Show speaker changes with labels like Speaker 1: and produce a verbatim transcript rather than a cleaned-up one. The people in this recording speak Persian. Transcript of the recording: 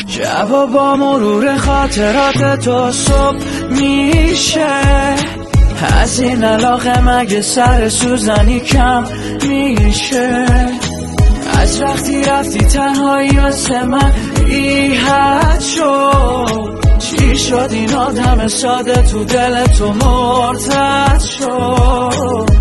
Speaker 1: شبا با مرور خاطرات تو صبح میشه، از این علاقه مگه سر سوزنی کم میشه؟ از وقتی رفتی تنهایی واسه من بی‌حد شد، چی شد این آدم ساده تو دل تو مرتد شد؟